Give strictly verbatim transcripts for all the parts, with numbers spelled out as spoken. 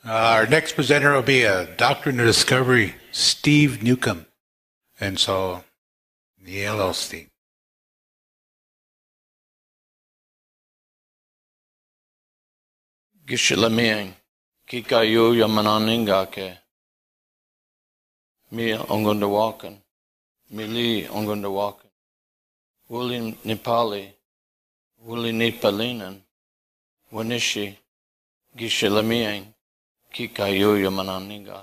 our next presenter will be a Doctrine of Discovery, Steve Newcomb. And so, Hello, Steve. Gishilamiyang kikayu yamananingake mi ongundawakan mili ongundawakan wuli Nepali wuli Nepalinan wanishi Gishilamiyang kikayu yamananingake.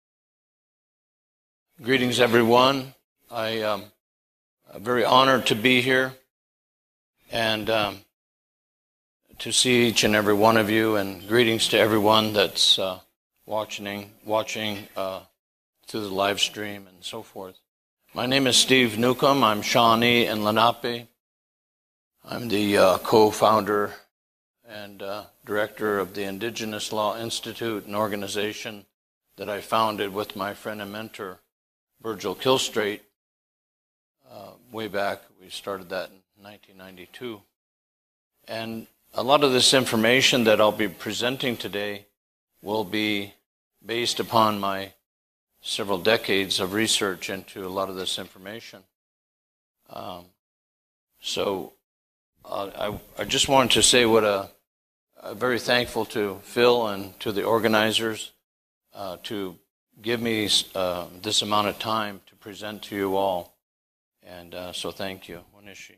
Greetings, everyone. I am um, very honored to be here and um, to see each and every one of you, and greetings to everyone that's uh, watching, watching uh, through the live stream and so forth. My name is Steve Newcomb. I'm Shawnee and Lenape. I'm the uh, co-founder and uh, director of the Indigenous Law Institute, an organization that I founded with my friend and mentor, Virgil Killstraight, uh, way back. We started that in nineteen ninety-two. And a lot of this information that I'll be presenting today will be based upon my several decades of research into a lot of this information. Um, so uh, I, I just wanted to say what a, I'm very thankful to Phil and to the organizers uh, to give me uh, this amount of time to present to you all. And uh, so thank you, Wanishi.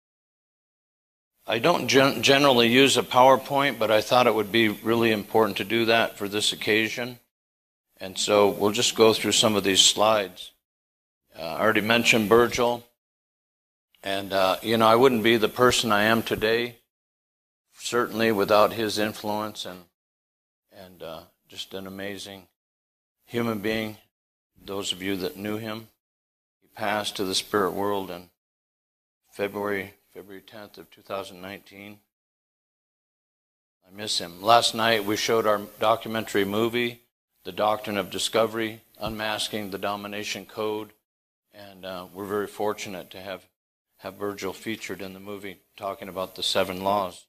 I don't gen generally use a PowerPoint, but I thought it would be really important to do that for this occasion. And so we'll just go through some of these slides. Uh, I already mentioned Virgil. And, uh, you know, I wouldn't be the person I am today, certainly without his influence and, and uh, just an amazing human being. Those of you that knew him, he passed to the spirit world in February February tenth of two thousand nineteen. I miss him. Last night we showed our documentary movie, The Doctrine of Discovery, Unmasking the Domination Code, and uh, we're very fortunate to have, have Virgil featured in the movie talking about the seven laws.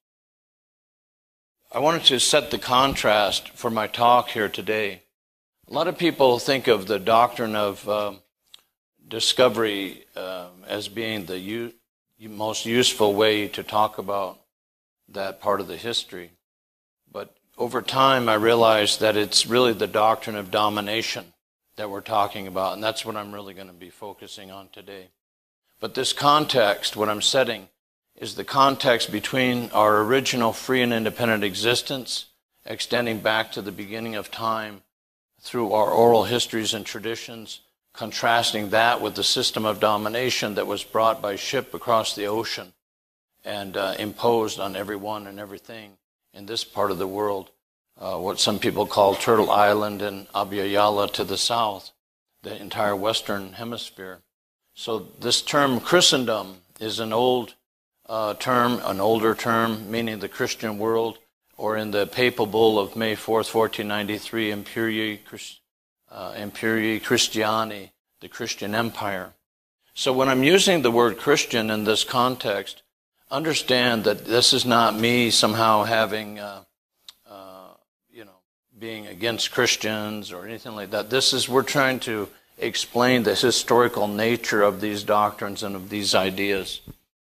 I wanted to set the contrast for my talk here today. A lot of people think of the doctrine of uh, discovery uh, as being the u most useful way to talk about that part of the history. But over time, I realized that it's really the doctrine of domination that we're talking about, and that's what I'm really going to be focusing on today. But this context, what I'm setting, is the context between our original free and independent existence, extending back to the beginning of time through our oral histories and traditions, contrasting that with the system of domination that was brought by ship across the ocean and uh, imposed on everyone and everything in this part of the world, uh, what some people call Turtle Island and Abya to the south, the entire Western Hemisphere. So this term Christendom is an old uh, term, an older term, meaning the Christian world, or in the Papal Bull of May fourth, fourteen ninety-three, Imperii Christ Uh, Imperii Christiani, the Christian Empire. So when I'm using the word Christian in this context, understand that this is not me somehow having, uh, uh, you know, being against Christians or anything like that. This is, we're trying to explain the historical nature of these doctrines and of these ideas.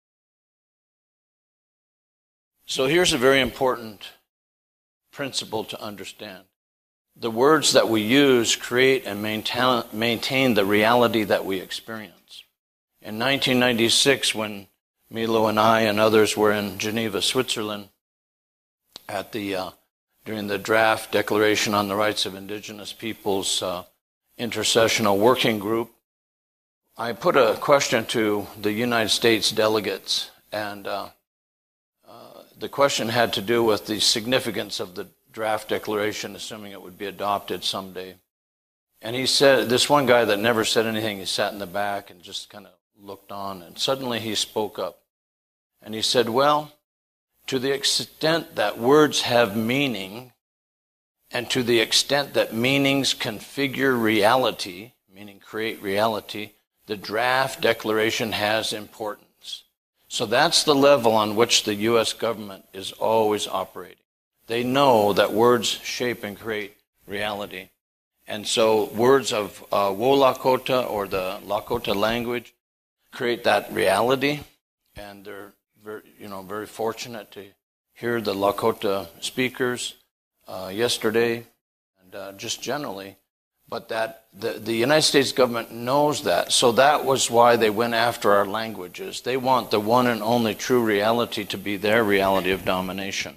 So here's a very important principle to understand. The words that we use create and maintain, maintain the reality that we experience. In nineteen ninety-six, when Milo and I and others were in Geneva, Switzerland, at the uh, during the draft Declaration on the Rights of Indigenous Peoples uh, Intercessional Working Group, I put a question to the United States delegates, and uh, uh, the question had to do with the significance of the draft declaration, assuming it would be adopted someday. And he said, this one guy that never said anything, he sat in the back and just kind of looked on, and suddenly he spoke up. And he said, well, to the extent that words have meaning, and to the extent that meanings configure reality, meaning create reality, the draft declaration has importance. So that's the level on which the U S government is always operating. They know that words shape and create reality. And so words of uh, Wo Lakota, or the Lakota language, create that reality, and they're very, you know, very fortunate to hear the Lakota speakers uh, yesterday, and uh, just generally. But that the, the United States government knows that, so that was why they went after our languages. They want the one and only true reality to be their reality of domination.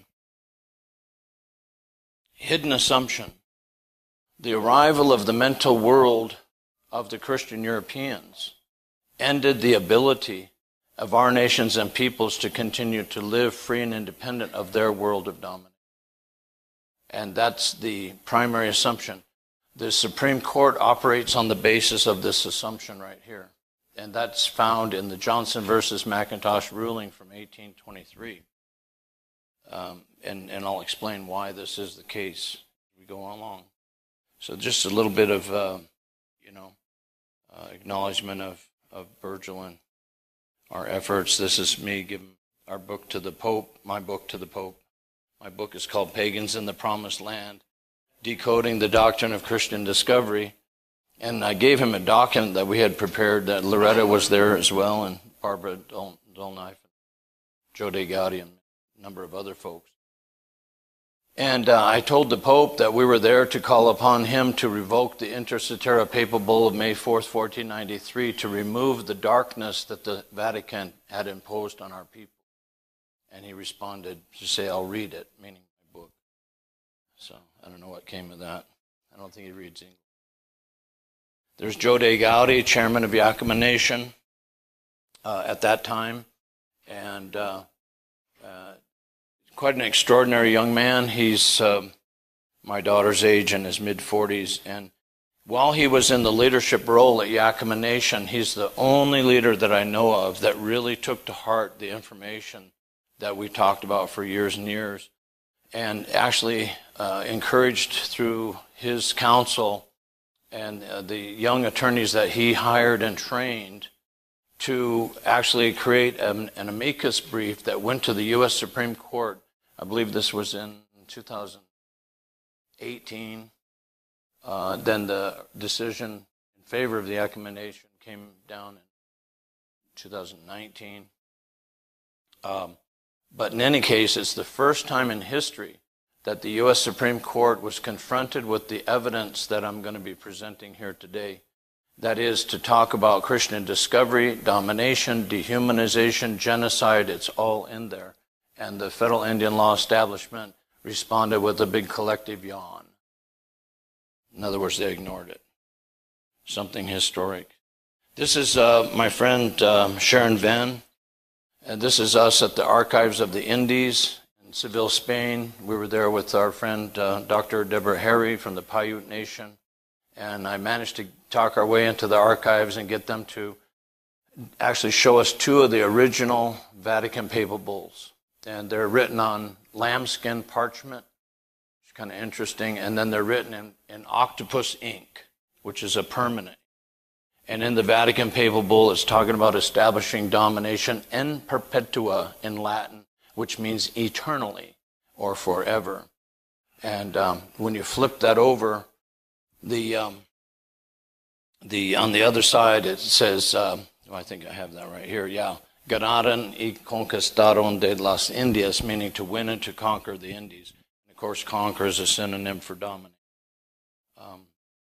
Hidden assumption. The arrival of the mental world of the Christian Europeans ended the ability of our nations and peoples to continue to live free and independent of their world of domination. And that's the primary assumption. The Supreme Court operates on the basis of this assumption right here. And that's found in the Johnson versus McIntosh ruling from eighteen twenty-three. Um, and, and I'll explain why this is the case as we go along. So just a little bit of, uh, you know, uh, acknowledgement of, of Virgil and our efforts. This is me giving our book to the Pope, my book to the Pope. My book is called Pagans in the Promised Land, Decoding the Doctrine of Christian Discovery. And I gave him a document that we had prepared, that Loretta was there as well, and Barbara Dol- Dolknife, Joe DeGaudy, and a number of other folks. And uh, I told the Pope that we were there to call upon him to revoke the Inter Cetera Papal Bull of May fourth, fourteen ninety-three, to remove the darkness that the Vatican had imposed on our people. And he responded to say, I'll read it, meaning my book. So I don't know what came of that. I don't think he reads English. There's Joe DeGaudy, chairman of Yakima Nation uh, at that time, and uh, uh, quite an extraordinary young man. He's uh, my daughter's age, in his mid-forties, and while he was in the leadership role at Yakima Nation, he's the only leader that I know of that really took to heart the information that we talked about for years and years, and actually uh, encouraged through his counsel and uh, the young attorneys that he hired and trained to actually create an, an amicus brief that went to the U S Supreme Court. I believe this was in two thousand eighteen. Uh, then the decision in favor of the Yakima Nation came down in two thousand nineteen. Um, but in any case, it's the first time in history that the U S Supreme Court was confronted with the evidence that I'm going to be presenting here today. That is, to talk about Christian discovery, domination, dehumanization, genocide. It's all in there. And the federal Indian law establishment responded with a big collective yawn. In other words, they ignored it. Something historic. This is uh, my friend um, Sharon Venn. And this is us at the Archives of the Indies in Seville, Spain. We were there with our friend uh, Doctor Deborah Harry from the Paiute Nation. And I managed to talk our way into the archives and get them to actually show us two of the original Vatican papal bulls. And they're written on lambskin parchment, which is kind of interesting. And then they're written in, in octopus ink, which is a permanent. And in the Vatican papal bull, it's talking about establishing domination in perpetua in Latin, which means eternally or forever. And um, when you flip that over, the um, the on the other side it says, uh, well, I think I have that right here. Yeah, ganaron y conquistaron de las Indias, meaning to win and to conquer the Indies. And of course, conquer is a synonym for dominate. Um,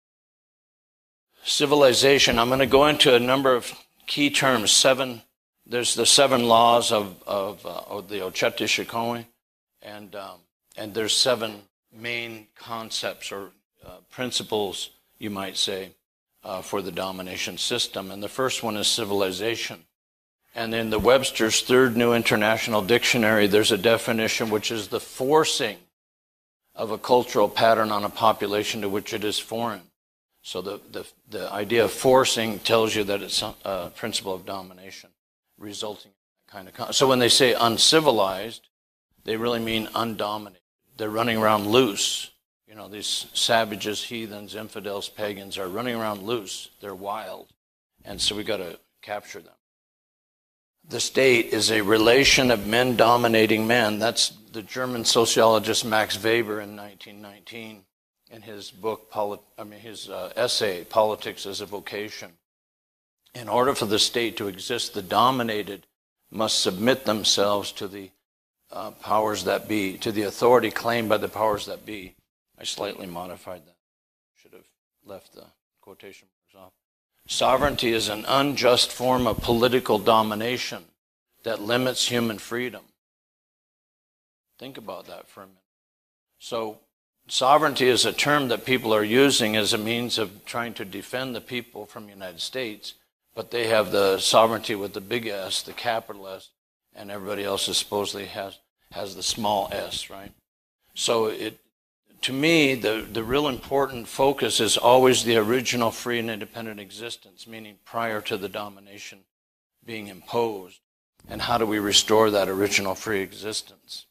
civilization. I'm going to go into a number of key terms. Seven. There's the seven laws of of, uh, of the Ocheti Shikome, and um, and there's seven main concepts or uh, principles, you might say, uh, for the domination system. And the first one is civilization. And in the Webster's Third New International Dictionary, there's a definition which is the forcing of a cultural pattern on a population to which it is foreign. So the, the, the idea of forcing tells you that it's a, a principle of domination, resulting in that kind of... Con- so when they say uncivilized, they really mean undominated. They're running around loose. You know, these savages, heathens, infidels, pagans are running around loose. They're wild. And so we got to capture them. The state is a relation of men dominating men. That's the German sociologist Max Weber in nineteen nineteen. in his book, Poli- I mean his uh, essay, Politics as a Vocation. In order for the state to exist, the dominated must submit themselves to the uh, powers that be, to the authority claimed by the powers that be. I slightly modified that. Should have left the quotation marks off. Sovereignty is an unjust form of political domination that limits human freedom. Think about that for a minute. So, sovereignty is a term that people are using as a means of trying to defend the people from the United States, but they have the sovereignty with the big S, the capital S, and everybody else is supposedly has, has the small s, right? So it, to me, the, the real important focus is always the original free and independent existence, meaning prior to the domination being imposed. And how do we restore that original free existence?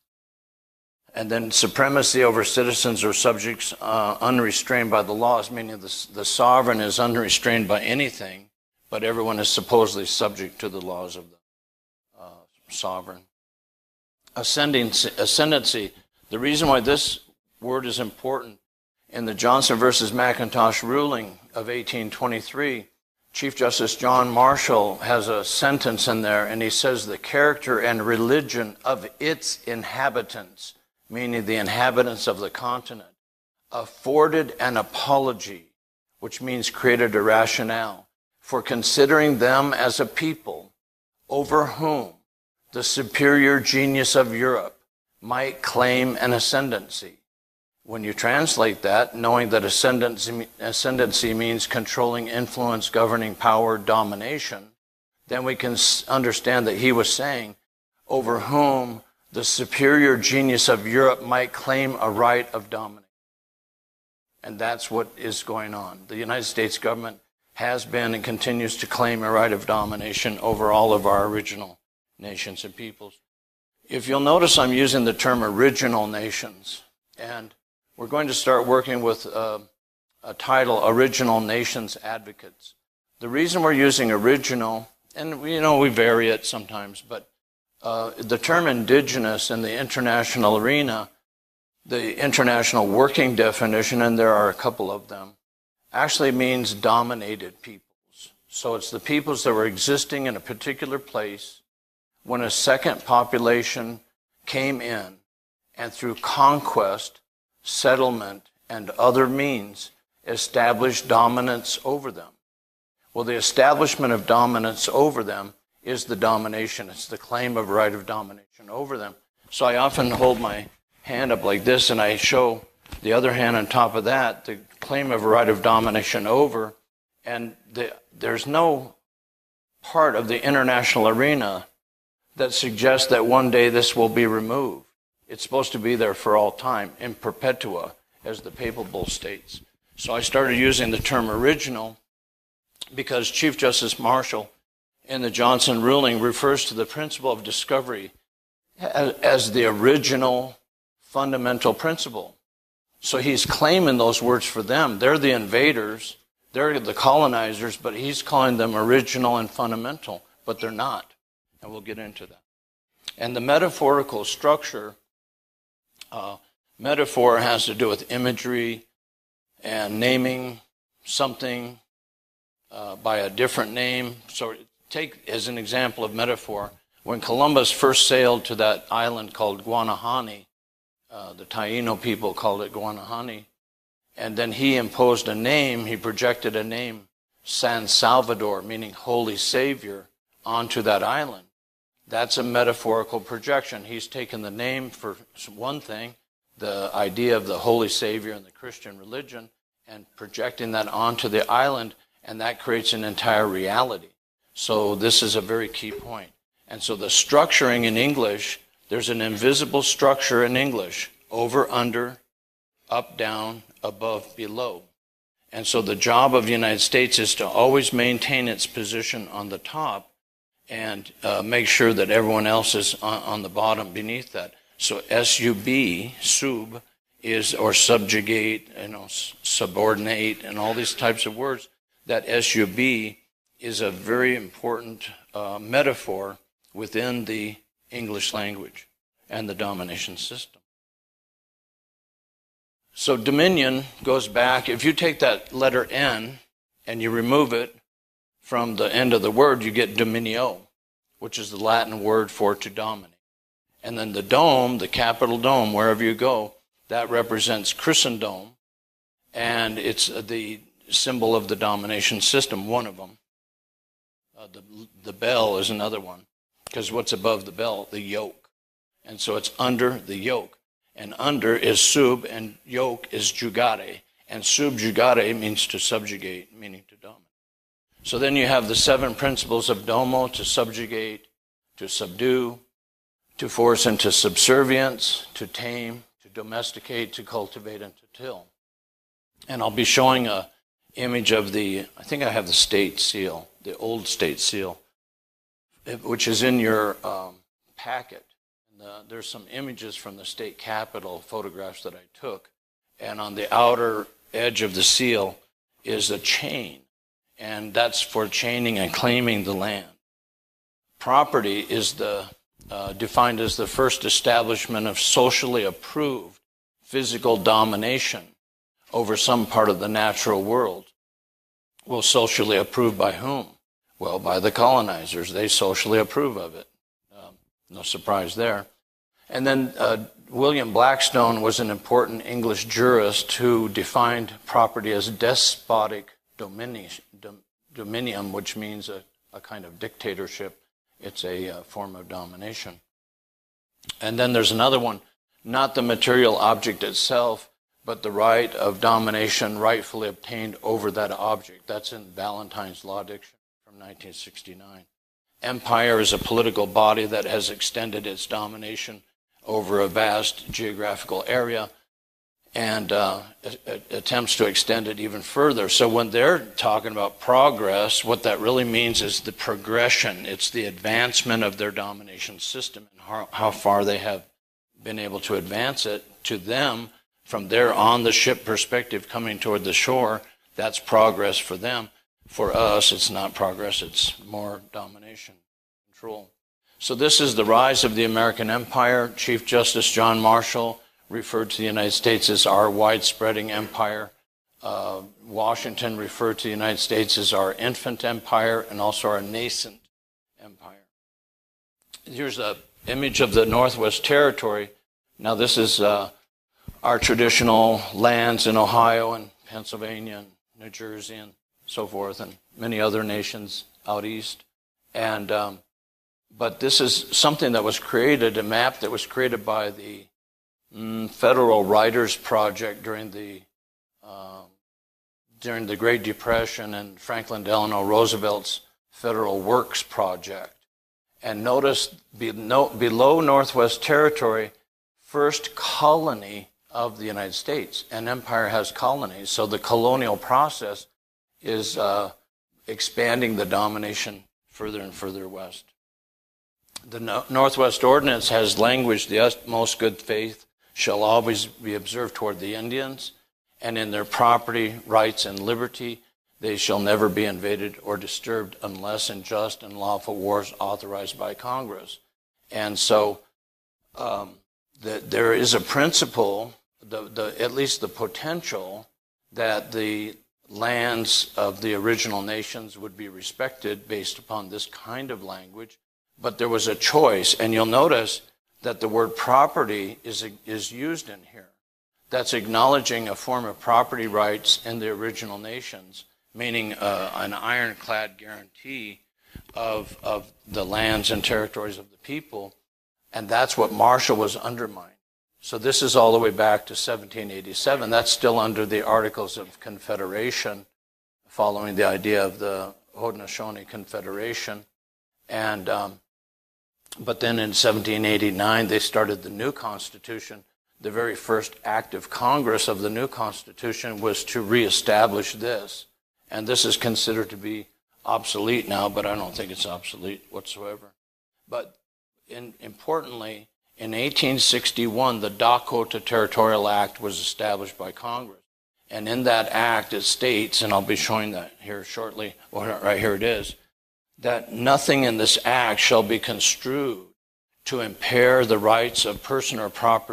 And then supremacy over citizens or subjects uh, unrestrained by the laws, meaning the, the sovereign is unrestrained by anything, but everyone is supposedly subject to the laws of the uh, sovereign. Ascending, ascendancy, the reason why this word is important, in the Johnson versus McIntosh ruling of eighteen twenty-three, Chief Justice John Marshall has a sentence in there, and he says the character and religion of its inhabitants, meaning the inhabitants of the continent, afforded an apology, which means created a rationale, for considering them as a people over whom the superior genius of Europe might claim an ascendancy. When you translate that, knowing that ascendancy, ascendancy means controlling influence, governing power, domination, then we can understand that he was saying over whom the superior genius of Europe might claim a right of domination. And that's what is going on. The United States government has been and continues to claim a right of domination over all of our original nations and peoples. If you'll notice, I'm using the term original nations, and we're going to start working with uh, a title, Original Nations Advocates. The reason we're using original, and you know we vary it sometimes, but uh, the term indigenous in the international arena, the international working definition, and there are a couple of them, actually means dominated peoples. So it's the peoples that were existing in a particular place when a second population came in and through conquest, settlement, and other means established dominance over them. Well, the establishment of dominance over them is the domination. It's the claim of right of domination over them. So I often hold my hand up like this and I show the other hand on top of that, the claim of a right of domination over, and the, there's no part of the international arena that suggests that one day this will be removed. It's supposed to be there for all time, in perpetua, as the Papal Bull states. So I started using the term original because Chief Justice Marshall in the Johnson ruling refers to the principle of discovery as, as the original fundamental principle. So he's claiming those words for them. They're the invaders, they're the colonizers, but he's calling them original and fundamental, but they're not. And we'll get into that. And the metaphorical structure, uh, metaphor has to do with imagery and naming something uh, by a different name. So take as an example of metaphor, when Columbus first sailed to that island called Guanahani, uh, the Taino people called it Guanahani, and then he imposed a name, he projected a name, San Salvador, meaning Holy Savior, onto that island. That's a metaphorical projection. He's taken the name for one thing, the idea of the Holy Savior and the Christian religion, and projecting that onto the island, and that creates an entire reality. So this is a very key point. And so the structuring in English, there's an invisible structure in English, over, under, up, down, above, below. And so the job of the United States is to always maintain its position on the top and uh, make sure that everyone else is on, on the bottom beneath that. So S U B, sub, is, or subjugate, you know, subordinate, and all these types of words. That S U B is a very important uh, metaphor within the English language and the domination system. So dominion goes back, if you take that letter N and you remove it from the end of the word, you get dominio, which is the Latin word for to dominate. And then the dome, the capital dome, wherever you go, that represents Christendom, and it's the symbol of the domination system, one of them. Uh, the, the bell is another one, because what's above the bell? The yoke. And so it's under the yoke. And under is sub, and yoke is jugare. And subjugare means to subjugate, meaning to dominate. So then you have the seven principles of domo: to subjugate, to subdue, to force into subservience, to tame, to domesticate, to cultivate, and to till. And I'll be showing a image of the, I think I have the state seal, the old state seal, which is in your um, packet. And, uh, there's some images from the state capitol, photographs that I took. And on the outer edge of the seal is a chain. And that's for chaining and claiming the land. Property is the uh, defined as the first establishment of socially approved physical domination over some part of the natural world. Well, socially approved by whom? Well, by the colonizers. They socially approve of it. Um, no surprise there. And then uh, William Blackstone was an important English jurist who defined property as despotic dominion, dominium, which means a, a kind of dictatorship. It's a uh, form of domination. And then there's another one, not the material object itself, but the right of domination rightfully obtained over that object. That's in Ballantyne's Law Dictionary from nineteen sixty-nine. Empire is a political body that has extended its domination over a vast geographical area and uh, attempts to extend it even further. So when they're talking about progress, what that really means is the progression. It's the advancement of their domination system and how, how far they have been able to advance it. To them, from their on-the-ship perspective coming toward the shore, that's progress for them. For us, it's not progress, it's more domination, control. So this is the rise of the American empire. Chief Justice John Marshall referred to the United States as our wide-spreading empire. Uh, Washington referred to the United States as our infant empire and also our nascent empire. Here's an image of the Northwest Territory. Now this is uh, our traditional lands in Ohio and Pennsylvania and New Jersey and so forth, and many other nations out east. And um, but this is something that was created, a map that was created by the mm, Federal Writers Project during the uh, during the Great Depression and Franklin Delano Roosevelt's Federal Works Project. And notice below, below Northwest Territory, first colony of the United States. An empire has colonies, so the colonial process is uh, expanding the domination further and further west. The no Northwest Ordinance has language: the utmost good faith shall always be observed toward the Indians, and in their property, rights, and liberty they shall never be invaded or disturbed unless in just and lawful wars authorized by Congress. And so um, the, there is a principle, the, the, at least the potential, that the lands of the original nations would be respected based upon this kind of language. But there was a choice, and you'll notice that the word property is, is used in here. That's acknowledging a form of property rights in the original nations, meaning uh, an ironclad guarantee of, of the lands and territories of the people, and that's what Marshall was undermining. So this is all the way back to seventeen eighty-seven. That's still under the Articles of Confederation, following the idea of the Haudenosaunee Confederation. And um, but then in seventeen eighty-nine, they started the new Constitution. The very first act of Congress of the new Constitution was to reestablish this. And this is considered to be obsolete now, but I don't think it's obsolete whatsoever. But in, importantly, in eighteen sixty-one, the Dakota Territorial Act was established by Congress. And in that act, it states, and I'll be showing that here shortly, well, right here it is, that nothing in this act shall be construed to impair the rights of person or property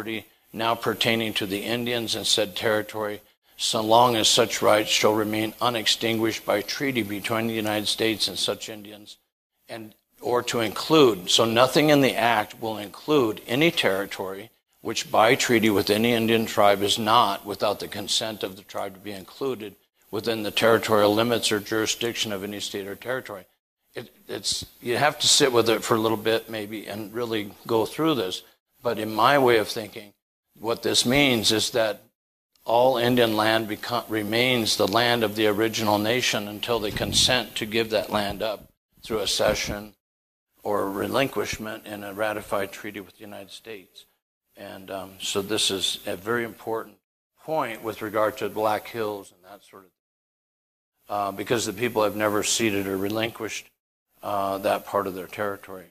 now pertaining to the Indians in said territory, so long as such rights shall remain unextinguished by treaty between the United States and such Indians, and or to include, so nothing in the act will include any territory which by treaty with any Indian tribe is not, without the consent of the tribe, to be included within the territorial limits or jurisdiction of any state or territory. It, it's, you have to sit with it for a little bit maybe and really go through this. But in my way of thinking, what this means is that all Indian land become, remains the land of the original nation until they consent to give that land up through a cession or relinquishment in a ratified treaty with the United States. And um, so this is a very important point with regard to Black Hills and that sort of thing. Uh, because the people have never ceded or relinquished uh, that part of their territory.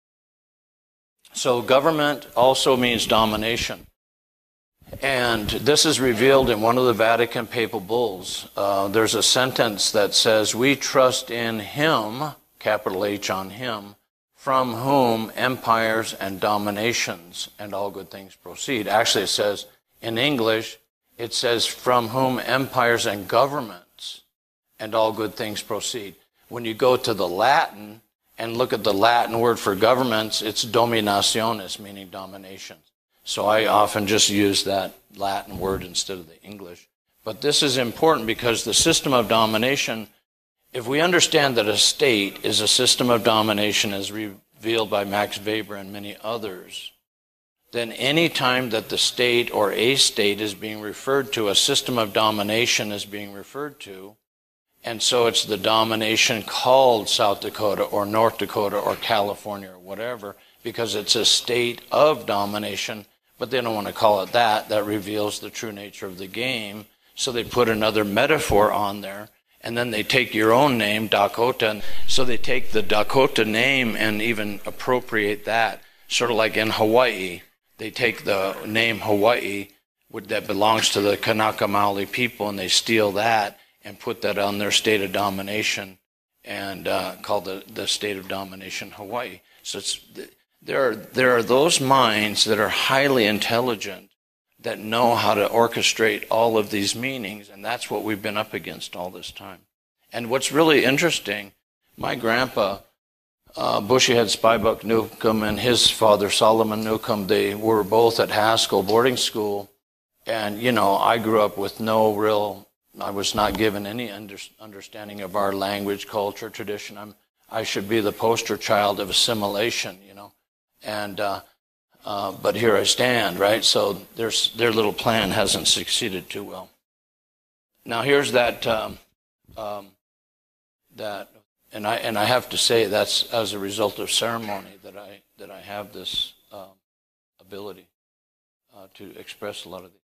So government also means domination. And this is revealed in one of the Vatican papal bulls. Uh, there's a sentence that says, "We trust in him," capital H on him, "from whom empires and dominations and all good things proceed." Actually, it says, in English, it says, "from whom empires and governments and all good things proceed." When you go to the Latin and look at the Latin word for governments, it's dominationis, meaning dominations. So I often just use that Latin word instead of the English. But this is important because the system of domination, if we understand that a state is a system of domination as revealed by Max Weber and many others, then any time that the state or a state is being referred to, a system of domination is being referred to, and so it's the domination called South Dakota or North Dakota or California or whatever, because it's a state of domination, but they don't want to call it that. That reveals the true nature of the game. So they put another metaphor on there, and then they take your own name, Dakota, and so they take the Dakota name and even appropriate that, sort of like in Hawaii. They take the name Hawaii that belongs to the Kanaka Maoli people, and they steal that and put that on their state of domination and uh, call the, the state of domination Hawaii. So it's, there, are, there are those minds that are highly intelligent that know how to orchestrate all of these meanings, and that's what we've been up against all this time. And what's really interesting, my grandpa, uh, Bushyhead Spybuck Newcomb, and his father, Solomon Newcomb, they were both at Haskell boarding school, and, you know, I grew up with no real, I was not given any under, understanding of our language, culture, tradition. I'm, I should be the poster child of assimilation, you know, and uh, Uh, but here I stand, right? So there's, their little plan hasn't succeeded too well. Now here's that, um, um, that, and I and I have to say that's as a result of ceremony that I that I have this uh, ability uh, to express a lot of these.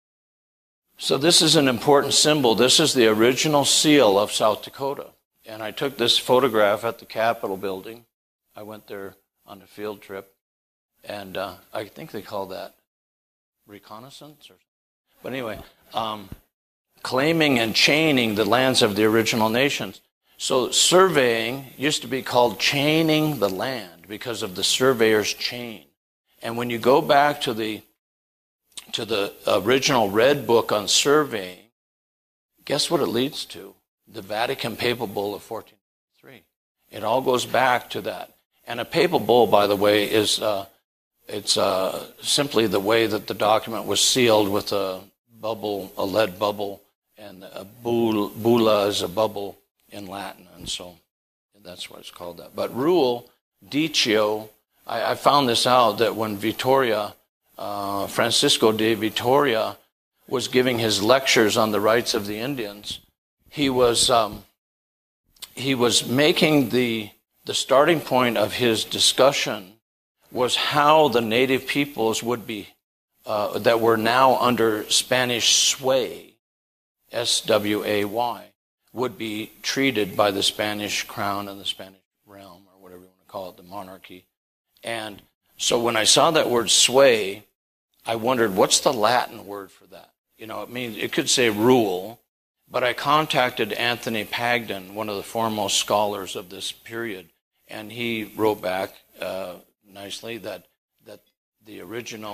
So this is an important symbol. This is the original seal of South Dakota, and I took this photograph at the Capitol building. I went there on a field trip. And uh, I think they call that reconnaissance. Or, but anyway, um, claiming and chaining the lands of the original nations. So surveying used to be called chaining the land because of the surveyor's chain. And when you go back to the to the original Red Book on surveying, guess what it leads to? The Vatican Papal Bull of fourteen ninety-three. It all goes back to that. And a papal bull, by the way, is uh, It's uh, simply the way that the document was sealed with a bubble, a lead bubble, and a bulla is a bubble in Latin, and so that's why it's called that. But rule, dicio, I, I found this out that when Vittoria, uh, Francisco de Vitoria, was giving his lectures on the rights of the Indians, he was um, he was making the the starting point of his discussion was how the native peoples would be, uh, that were now under Spanish sway, S W A Y, would be treated by the Spanish crown and the Spanish realm, or whatever you want to call it, the monarchy. And so when I saw that word sway, I wondered, what's the Latin word for that? You know, it means, it could say rule, but I contacted Anthony Pagden, one of the foremost scholars of this period, and he wrote back, uh, nicely that that the original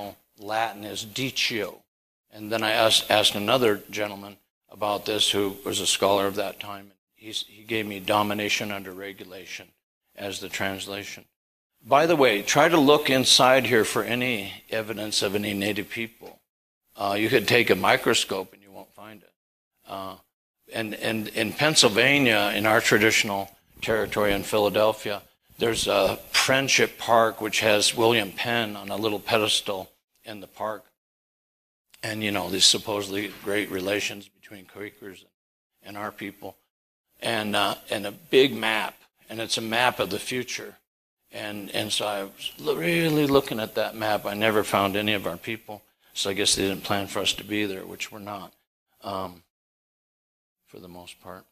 Latin is ditio. And then I asked, asked another gentleman about this who was a scholar of that time. He's, he gave me domination under regulation as the translation. By the way, try to look inside here for any evidence of any native people. Uh, you could take a microscope and you won't find it. Uh, and, and in Pennsylvania, in our traditional territory in Philadelphia, there's a Friendship Park which has William Penn on a little pedestal in the park. And, you know, these supposedly great relations between Quakers and our people. And, uh, and a big map, and it's a map of the future. And and so I was really looking at that map. I never found any of our people, so I guess they didn't plan for us to be there, which we're not, um, for the most part.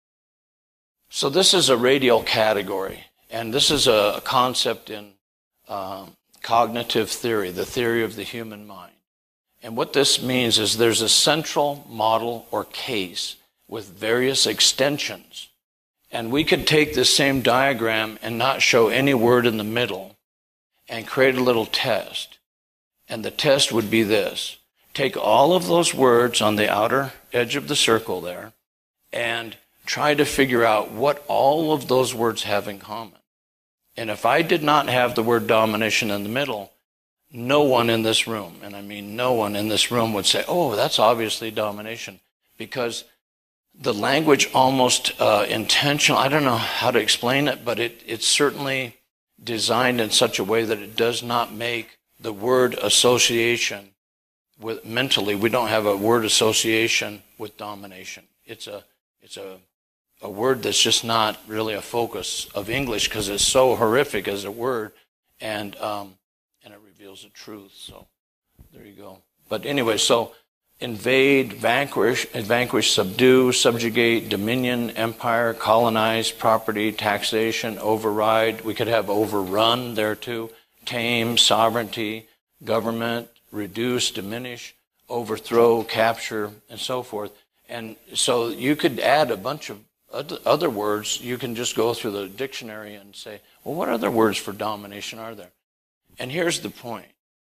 So this is a radial category, and this is a concept in um, cognitive theory, the theory of the human mind. And what this means is there's a central model or case with various extensions. And we could take this same diagram and not show any word in the middle and create a little test. And the test would be this. Take all of those words on the outer edge of the circle there and try to figure out what all of those words have in common. And if I did not have the word domination in the middle, no one in this room, and I mean no one in this room would say, oh, that's obviously domination, because the language almost uh, intentional, I don't know how to explain it, but it, it's certainly designed in such a way that it does not make the word association with mentally. We don't have a word association with domination. It's a it's a a word that's just not really a focus of English because it's so horrific as a word, and um, and it reveals the truth. So there you go. But anyway, so. Invade, vanquish, vanquish, subdue, subjugate, dominion, empire, colonize, property, taxation, override. We could have overrun there too. Tame, sovereignty, government, reduce, diminish, overthrow, capture, and so forth. And so you could add a bunch of other words. You can just go through the dictionary and say, well, what other words for domination are there? And here's the point.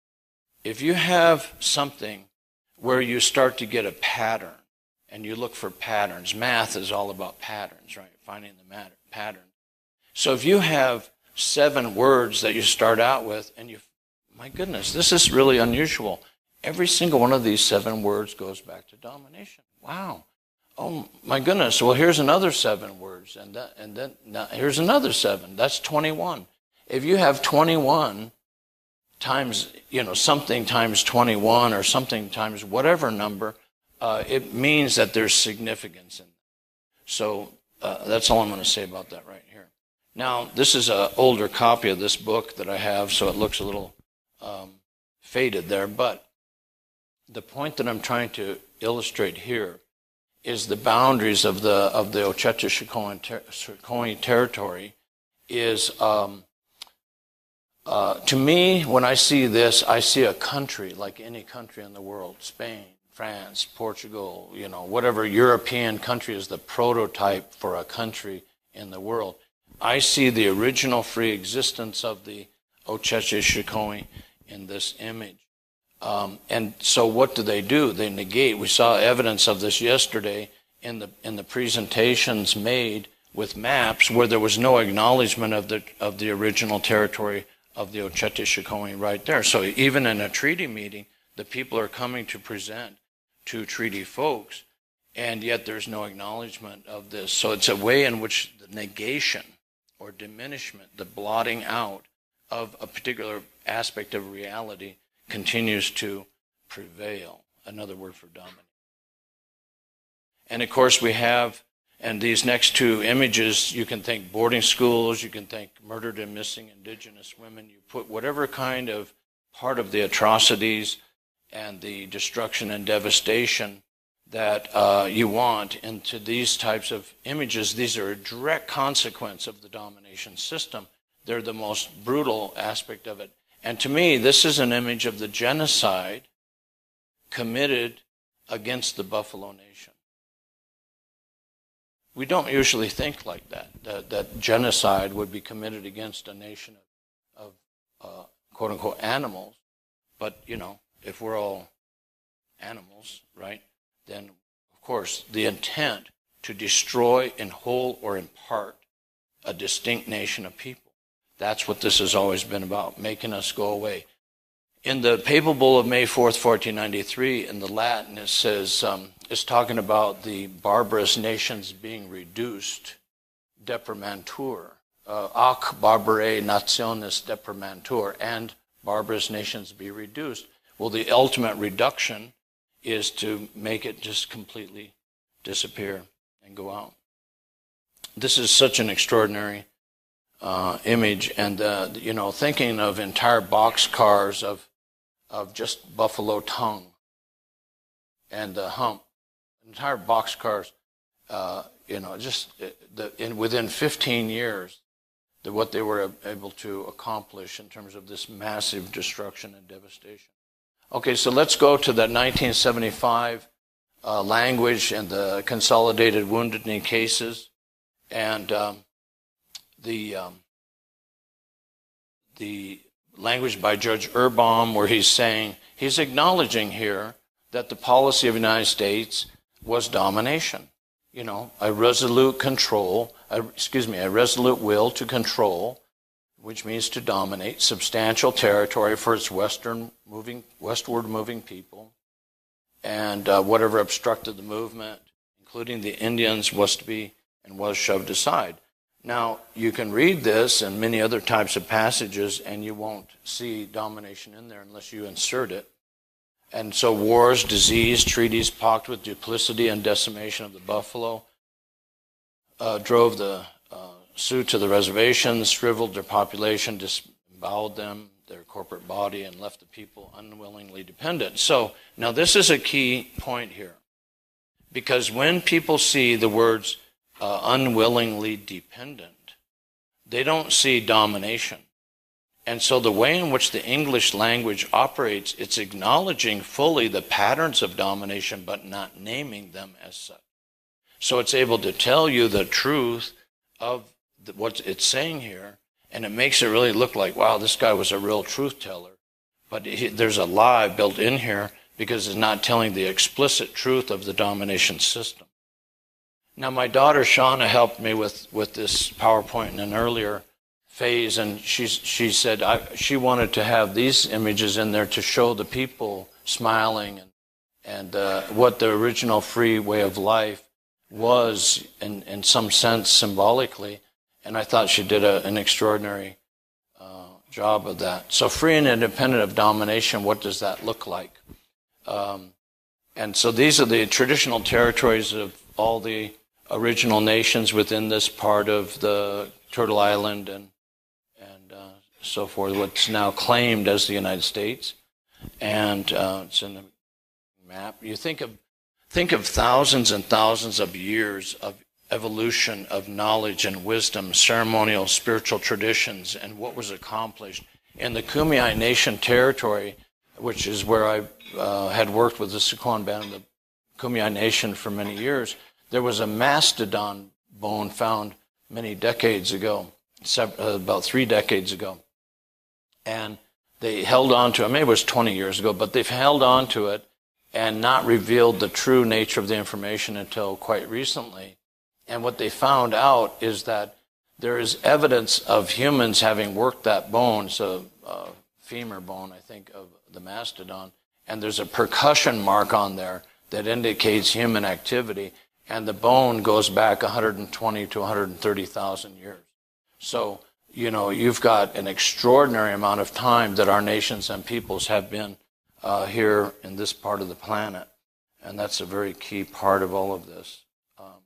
If you have something where you start to get a pattern, and you look for patterns. Math is all about patterns, right? Finding the matter, pattern. So if you have seven words that you start out with, and you, my goodness, this is really unusual. Every single one of these seven words goes back to domination. Wow. Oh, my goodness. Well, here's another seven words, and, that, and then now here's another seven. That's twenty-one. If you have twenty-one times, you know, something times twenty-one or something times whatever number, uh, it means that there's significance in it. So uh, that's all I'm going to say about that right here. Now, this is an older copy of this book that I have, so it looks a little um, faded there. But the point that I'm trying to illustrate here is the boundaries of the of the Oceti-Sakowin territory is. Um, Uh, to me, when I see this, I see a country like any country in the world, Spain, France, Portugal, you know, whatever European country is the prototype for a country in the world. I see the original free existence of the Oceti-Sakowin in this image. Um, and so what do they do? They negate. We saw evidence of this yesterday in the in the presentations made with maps where there was no acknowledgement of the of the original territory of the Oceti-Sakowin right there. So even in a treaty meeting, the people are coming to present to treaty folks, and yet there's no acknowledgement of this. So it's a way in which the negation or diminishment, the blotting out of a particular aspect of reality continues to prevail. Another word for dominant. And of course we have, and these next two images, you can think boarding schools, you can think murdered and missing indigenous women. You put whatever kind of part of the atrocities and the destruction and devastation that uh, you want into these types of images. These are a direct consequence of the domination system. They're the most brutal aspect of it. And to me, this is an image of the genocide committed against the Buffalo Nation. We don't usually think like that, that, that genocide would be committed against a nation of, of uh, quote-unquote animals. But, you know, if we're all animals, right, then, of course, the intent to destroy in whole or in part a distinct nation of people. That's what this has always been about, making us go away. In the Papal Bull of May fourth, fourteen ninety-three, in the Latin, it says, um, it's talking about the barbarous nations being reduced, deprimantur, uh, ac barbarae nationis deprimantur, and barbarous nations be reduced. Well, the ultimate reduction is to make it just completely disappear and go out. This is such an extraordinary uh, image, and uh, you know, thinking of entire boxcars of of just buffalo tongue and the hump, entire boxcars, uh, you know, just the, in within fifteen years, the, what they were able to accomplish in terms of this massive destruction and devastation. Okay, so let's go to the nineteen seventy-five uh, language and the consolidated Wounded Knee cases, and um, the um, the language by Judge Erbaum, where he's saying, he's acknowledging here that the policy of the United States was domination. You know, a resolute control, a, excuse me, a resolute will to control, which means to dominate substantial territory for its western moving, westward moving people, and uh, whatever obstructed the movement, including the Indians, was to be and was shoved aside. Now, you can read this and many other types of passages, and you won't see domination in there unless you insert it. And so wars, disease, treaties pocked with duplicity and decimation of the buffalo uh, drove the uh, Sioux to the reservations, shriveled their population, disemboweled them, their corporate body, and left the people unwillingly dependent. So now this is a key point here, because when people see the words uh, unwillingly dependent, they don't see domination. And so the way in which the English language operates, it's acknowledging fully the patterns of domination, but not naming them as such. So it's able to tell you the truth of what it's saying here, and it makes it really look like, wow, this guy was a real truth teller. But he, there's a lie built in here because it's not telling the explicit truth of the domination system. Now, my daughter Shauna helped me with, with this PowerPoint in an earlier phase, and she, she said I, she wanted to have these images in there to show the people smiling and, and uh, what the original free way of life was in, in some sense symbolically. And I thought she did a, an extraordinary uh, job of that. So free and independent of domination, what does that look like? Um, and so these are the traditional territories of all the original nations within this part of the Turtle Island and, and uh, so forth, what's now claimed as the United States. And uh, it's in the map. You think of, think of thousands and thousands of years of evolution of knowledge and wisdom, ceremonial, spiritual traditions, and what was accomplished. In the Kumeyaay Nation territory, which is where I uh, had worked with the Sycuan Band of the Kumeyaay Nation for many years, there was a mastodon bone found many decades ago, about three decades ago. And they held on to it, maybe it was twenty years ago, but they've held on to it and not revealed the true nature of the information until quite recently. And what they found out is that there is evidence of humans having worked that bone, so uh, femur bone, I think, of the mastodon, and there's a percussion mark on there that indicates human activity, and the bone goes back one hundred twenty to one hundred thirty thousand years. So, you know, you've got an extraordinary amount of time that our nations and peoples have been uh, here in this part of the planet, and that's a very key part of all of this. Um,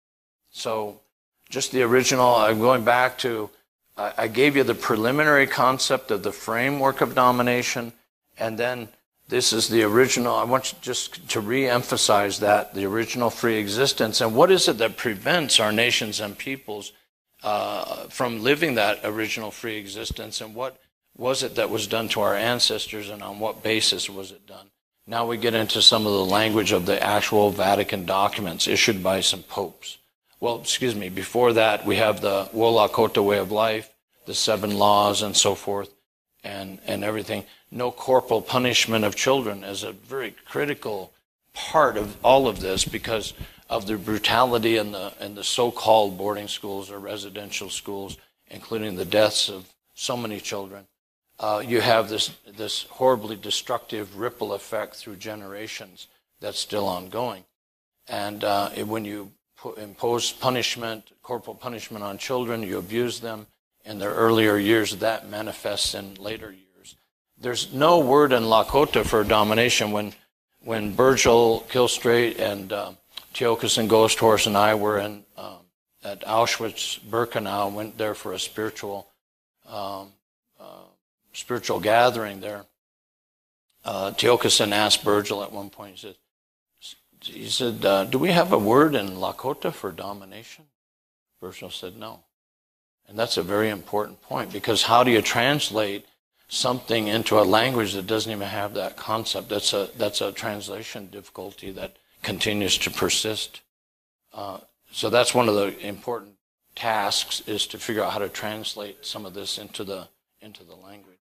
so, just the original, I'm going back to, I, I gave you the preliminary concept of the framework of domination, and then this is the original. I want you just to re-emphasize that, the original free existence. And what is it that prevents our nations and peoples uh, from living that original free existence? And what was it that was done to our ancestors, and on what basis was it done? Now we get into some of the language of the actual Vatican documents issued by some popes. Well, excuse me, before that we have the Wola Kota way of life, the seven laws and so forth, and, and everything. no corporal punishment of children as a very critical part of all of this because of the brutality in the in the so-called boarding schools or residential schools, including the deaths of so many children. Uh, you have this this horribly destructive ripple effect through generations that's still ongoing. And uh, it, when you put, impose punishment, corporal punishment on children, you abuse them in their earlier years, that manifests in later years. There's no word in Lakota for domination. When when Virgil Kilstraight and uh, Tiokasin Ghost Horse and I were in um, at Auschwitz-Birkenau, went there for a spiritual um, uh, spiritual gathering there. Uh, Tiokasin asked Virgil at one point, he said, he said uh, do we have a word in Lakota for domination? Virgil said no. And that's a very important point, because how do you translate something into a language that doesn't even have that concept? That's a that's a translation difficulty that continues to persist. Uh, so that's one of the important tasks, is to figure out how to translate some of this into the into the language.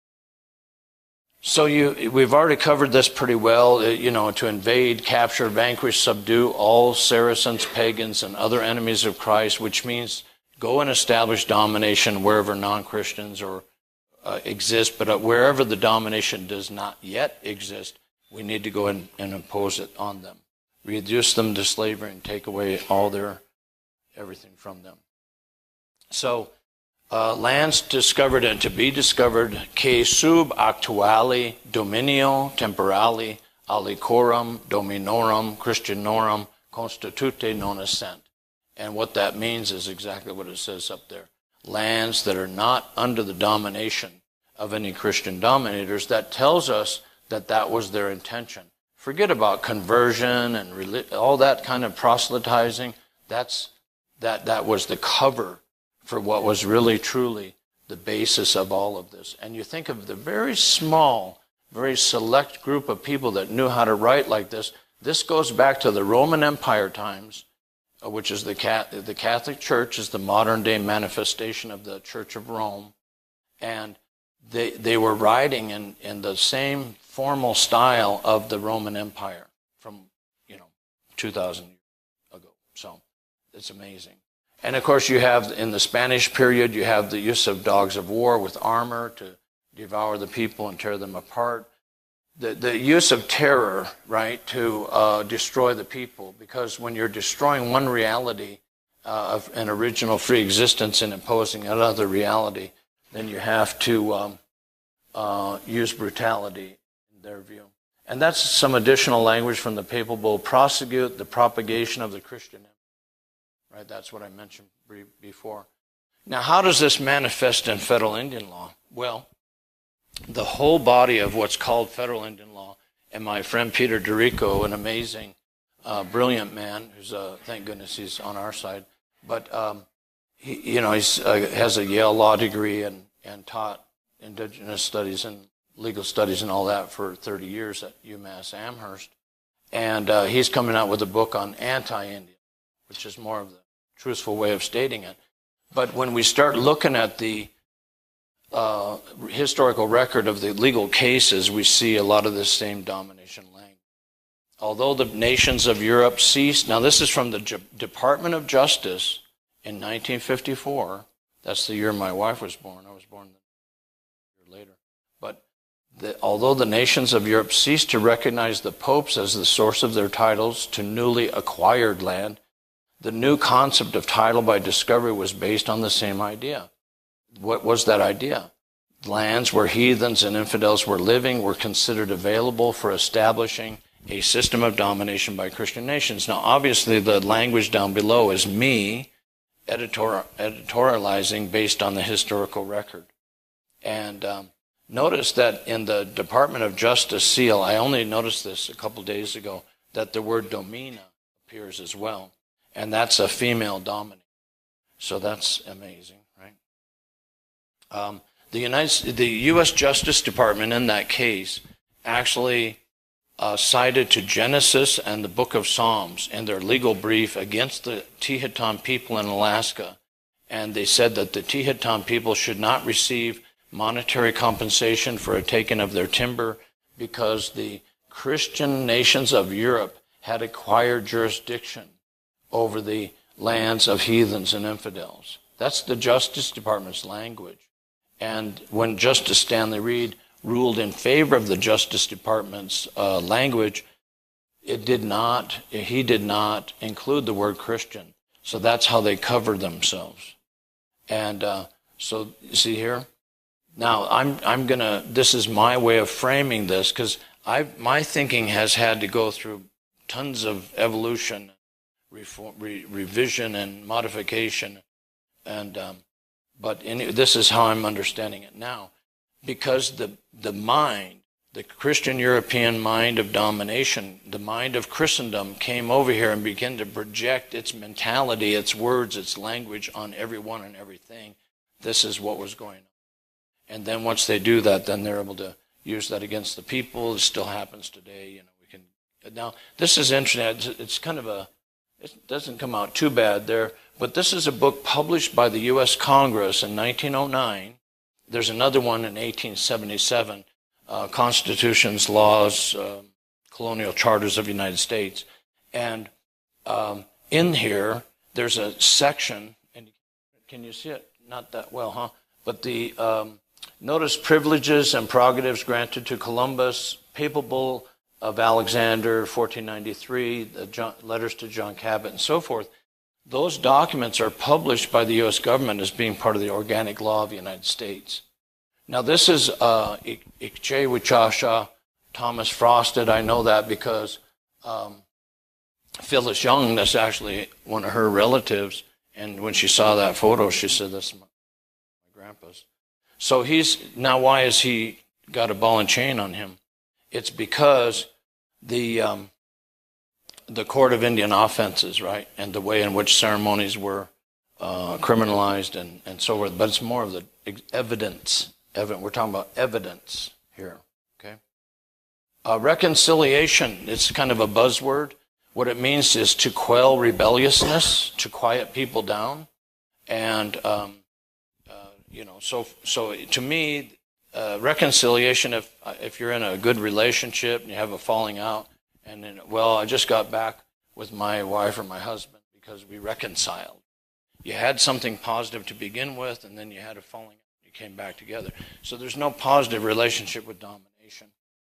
So you we've already covered this pretty well. You know, to invade, capture, vanquish, subdue all Saracens, pagans, and other enemies of Christ, which means go and establish domination wherever non-Christians or uh, exist, but uh, wherever the domination does not yet exist, we need to go and, and impose it on them. Reduce them to slavery and take away all their, everything from them. So, uh, lands discovered and to be discovered, que sub actuali dominio temporali alicorum dominorum Christianorum constitute non essent. And what that means is exactly what it says up there. Lands that are not under the domination of any Christian dominators. That tells us that that was their intention. Forget about conversion and relig- all that kind of proselytizing. That's, that, that was the cover for what was really, truly the basis of all of this. And you think of the very small, very select group of people that knew how to write like this. This goes back to the Roman Empire times, which is the the Catholic Church is the modern day manifestation of the Church of Rome, and they they were writing in, in the same formal style of the Roman Empire from, you know, two thousand years ago. So it's amazing. And of course you have, in the Spanish period, you have the use of dogs of war with armor to devour the people and tear them apart. The, the use of terror, right, to uh, destroy the people, because when you're destroying one reality uh, of an original free existence and imposing another reality, then you have to um, uh, use brutality in their view. And that's some additional language from the Papal Bull, prosecute the propagation of the Christian empire. Right, that's what I mentioned before. Now, how does this manifest in federal Indian law? Well, the whole body of what's called federal Indian law, and my friend Peter DeRico, an amazing, uh, brilliant man, who's uh, thank goodness he's on our side, but um, he, you know, he's uh, has a Yale law degree and and taught indigenous studies and legal studies and all that for thirty years at UMass Amherst, and uh, he's coming out with a book on anti-Indian, which is more of the truthful way of stating it. But when we start looking at the Uh, historical record of the legal cases, we see a lot of the same domination language. Although the nations of Europe ceased, now this is from the J- Department of Justice in nineteen fifty-four. That's the year my wife was born. I was born a year later. But the, although the nations of Europe ceased to recognize the popes as the source of their titles to newly acquired land, the new concept of title by discovery was based on the same idea. What was that idea? Lands where heathens and infidels were living were considered available for establishing a system of domination by Christian nations. Now, obviously, the language down below is me editor- editorializing based on the historical record. And um, notice that in the Department of Justice seal, I only noticed this a couple days ago, that the word domina appears as well. And that's a female dominant. So that's amazing. Um, the United, the U S Justice Department in that case actually uh, cited to Genesis and the Book of Psalms in their legal brief against the Tehitan people in Alaska, and they said that the Tehitan people should not receive monetary compensation for a taking of their timber because the Christian nations of Europe had acquired jurisdiction over the lands of heathens and infidels. That's the Justice Department's language. And when Justice Stanley Reed ruled in favor of the Justice Department's uh, language, it did not, he did not include the word Christian. So that's how they covered themselves. And uh, so, you see here? Now, I'm, I'm going to, this is my way of framing this, because my thinking has had to go through tons of evolution, reform, re, revision, and modification. And um, but in, this is how I'm understanding it now. Because the, the mind, the Christian European mind of domination, the mind of Christendom came over here and began to project its mentality, its words, its language on everyone and everything. This is what was going on. And then once they do that, then they're able to use that against the people. It still happens today. You know, we can now. This is interesting. It's, it's kind of a. It doesn't come out too bad there, but this is a book published by the U S Congress in nineteen oh nine. There's another one in eighteen seventy-seven. Uh, Constitutions, Laws, uh, Colonial Charters of the United States, and um, in here there's a section. And can you see it? Not that well, huh? But the um, notice privileges and prerogatives granted to Columbus, Papal Bull of Alexander, fourteen ninety-three, the John, letters to John Cabot, and so forth. Those documents are published by the U S government as being part of the organic law of the United States. Now, this is uh, Ikche Thomas Frosted. I know that because um, Phyllis Young, that's actually one of her relatives, and when she saw that photo, she said, "That's my, my grandpa's." So he's, now why has he got a ball and chain on him? It's because the um, the Court of Indian Offenses, right, and the way in which ceremonies were uh, criminalized and, and so forth, but it's more of the evidence. Evidence. We're talking about evidence here, okay? Uh, reconciliation, it's kind of a buzzword. What it means is to quell rebelliousness, to quiet people down, and um, uh, you know, so so to me, uh, reconciliation. If if you're in a good relationship and you have a falling out, and then, well, I just got back with my wife or my husband because we reconciled. You had something positive to begin with, and then you had a falling out. You came back together. So there's no positive relationship with domination.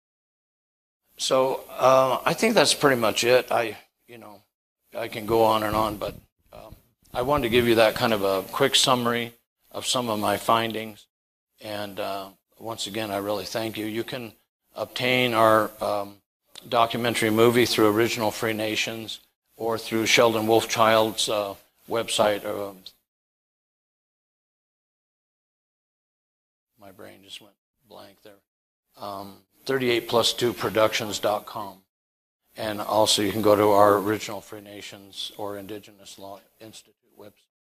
So uh, I think that's pretty much it. I, you know, I can go on and on, but um, I wanted to give you that kind of a quick summary of some of my findings. And uh, once again, I really thank you. You can obtain our um, documentary movie through Original Free Nations or through Sheldon Wolfchild's uh, website. Uh, my brain just went blank there. Um, thirty-eight plus two productions dot com. And also you can go to our Original Free Nations or Indigenous Law Institute website.